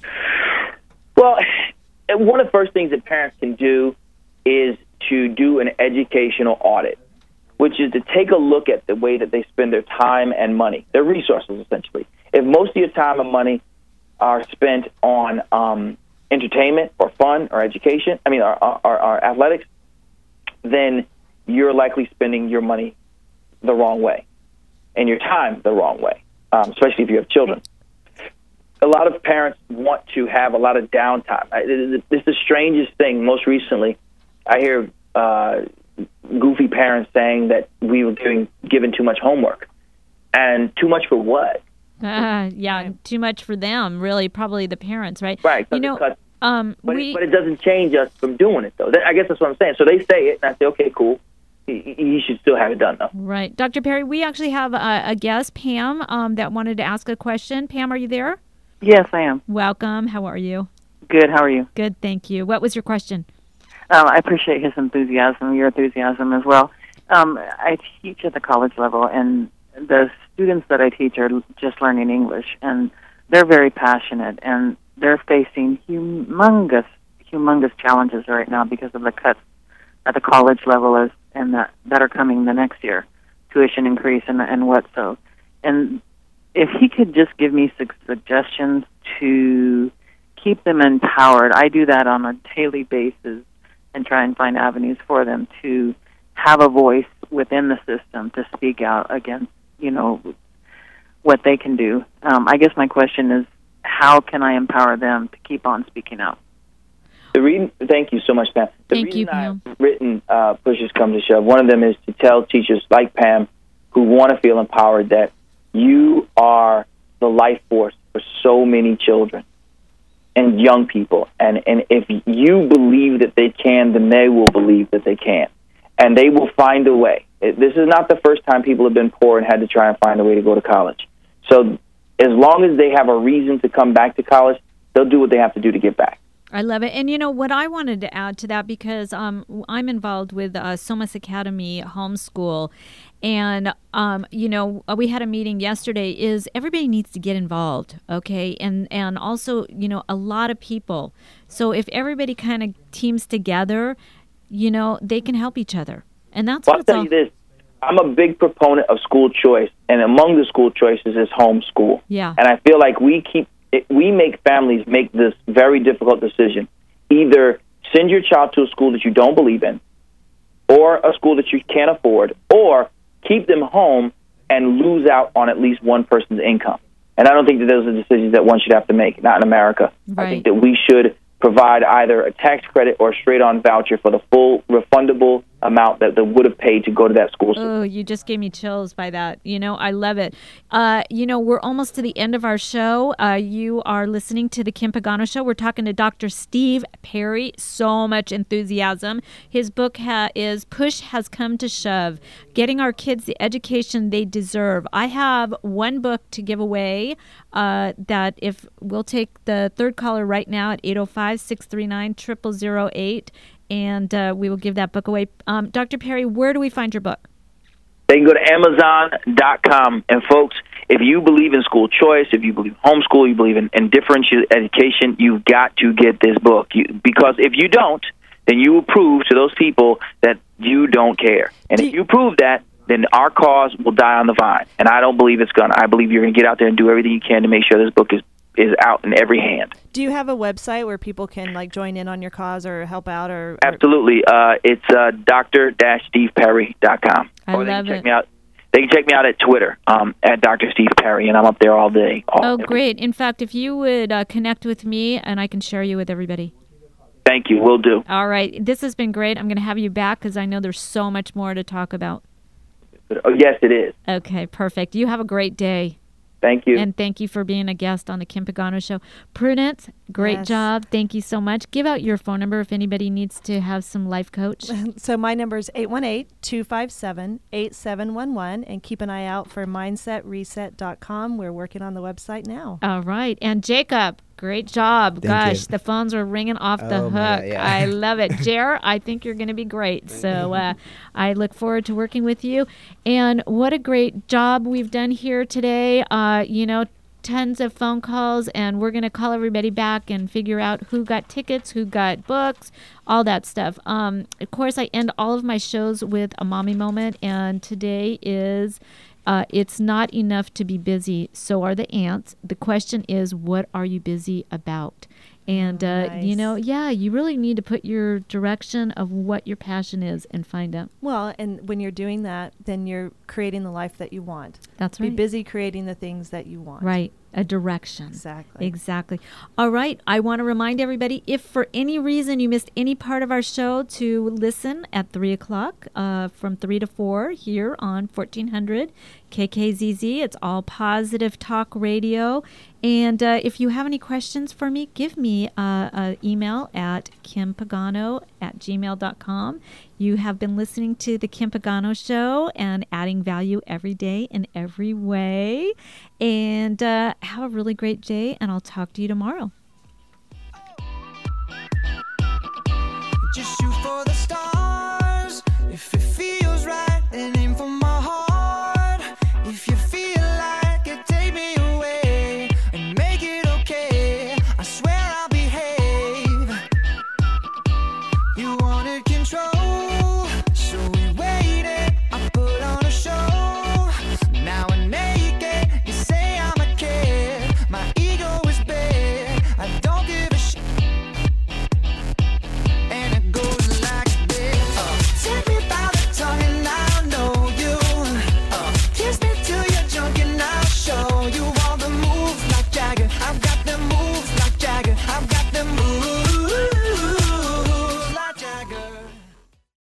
Well, one of the first things that parents can do is to do an educational audit, which is to take a look at the way that they spend their time and money, their resources, essentially. If most of your time and money are spent on entertainment or fun or education, or athletics, then you're likely spending your money the wrong way and your time the wrong way, especially if you have children. A lot of parents want to have a lot of downtime. It's the strangest thing. Most recently, I hear goofy parents saying that we were given too much homework. And too much for what? Too much for them, really, probably the parents, right? Right. But it doesn't change us from doing it, though. I guess that's what I'm saying. So they say it, and I say, okay, cool. You should still have it done, though. Right. Dr. Perry, we actually have a guest, Pam, that wanted to ask a question. Pam, are you there? Yes, I am. Welcome. How are you? Good. How are you? Good, thank you. What was your question? I appreciate his enthusiasm, your enthusiasm as well. I teach at the college level, and the students that I teach are just learning English, and they're very passionate, and they're facing humongous challenges right now because of the cuts at the college level and that are coming the next year, tuition increase and what so. And if he could just give me suggestions to keep them empowered, I do that on a daily basis and try and find avenues for them to have a voice within the system to speak out against, what they can do. I guess my question is, how can I empower them to keep on speaking out? Thank you so much, Pam. Thank you, Pam. I've written Pushes Come to Shove. One of them is to tell teachers like Pam who want to feel empowered that you are the life force for so many children and young people. And if you believe that they can, then they will believe that they can. And they will find a way. This is not the first time people have been poor and had to try and find a way to go to college. So as long as they have a reason to come back to college, they'll do what they have to do to get back. I love it. And, what I wanted to add to that, because I'm involved with Somas Academy Homeschool, and, we had a meeting yesterday, is everybody needs to get involved, okay? And also, a lot of people. So if everybody kind of teams together, they can help each other. And that's I'll tell you this. I'm a big proponent of school choice, and among the school choices is homeschool. Yeah. And I feel like we make families make this very difficult decision. Either send your child to a school that you don't believe in, or a school that you can't afford, or keep them home and lose out on at least one person's income. And I don't think that those are decisions that one should have to make, not in America. Right. I think that we should provide either a tax credit or a straight-on voucher for the full refundable amount that they would have paid to go to that school system. Oh, you just gave me chills by that. I love it. We're almost to the end of our show. You are listening to the Kim Pagano Show. We're talking to Dr. Steve Perry. So much enthusiasm. His book is Push Has Come to Shove, Getting Our Kids the Education They Deserve. I have one book to give away that if we'll take the third caller right now at 805-639-0008. And we will give that book away. Dr. Perry, where do we find your book? They can go to Amazon.com. And, folks, if you believe in school choice, if you believe in homeschool, you believe in differentiated education, you've got to get this book. Because if you don't, then you will prove to those people that you don't care. And if you prove that, then our cause will die on the vine. And I don't believe it's going to. I believe you're going to get out there and do everything you can to make sure this book is out in every hand. Do you have a website where people can join in on your cause or help out? Or Absolutely. It's dr-steveperry.com. I love it. They can check me out at Twitter at Dr. Steve Perry, and I'm up there all day. Great. In fact, if you would connect with me, and I can share you with everybody. Thank you. Will do. All right. This has been great. I'm going to have you back because I know there's so much more to talk about. Oh, yes, it is. Okay, perfect. You have a great day. Thank you. And thank you for being a guest on the Kim Pagano Show. Prudence, great job. Thank you so much. Give out your phone number if anybody needs to have some life coach. So my number is 818-257-8711, and keep an eye out for mindsetreset.com. We're working on the website now. All right. And Jacob, great job. Thank you. The phones were ringing off the hook. God, yeah. I love it. Jer, I think you're going to be great. So I look forward to working with you. And what a great job we've done here today. Tons of phone calls, and we're going to call everybody back and figure out who got tickets, who got books, all that stuff. Of course, I end all of my shows with a mommy moment, and today is it's not enough to be busy, so are the ants. The question is, what are you busy about? And, nice. You really need to put your direction of what your passion is and find out. Well, and when you're doing that, then you're creating the life that you want. That's right. Be busy creating the things that you want. Right. A direction. Exactly. All right. I want to remind everybody, if for any reason you missed any part of our show, to listen at 3 o'clock from 3 to 4 here on 1400 KKZZ. It's all positive talk radio. And if you have any questions for me, give me an email at kimpagano@gmail.com. You have been listening to The Kim Pagano Show and adding value every day in every way. And have a really great day, and I'll talk to you tomorrow. Just shoot for the stars. If it feels right, then aim for my heart. If you feel like it, take me away and make it okay. I swear I'll behave. You wanted control.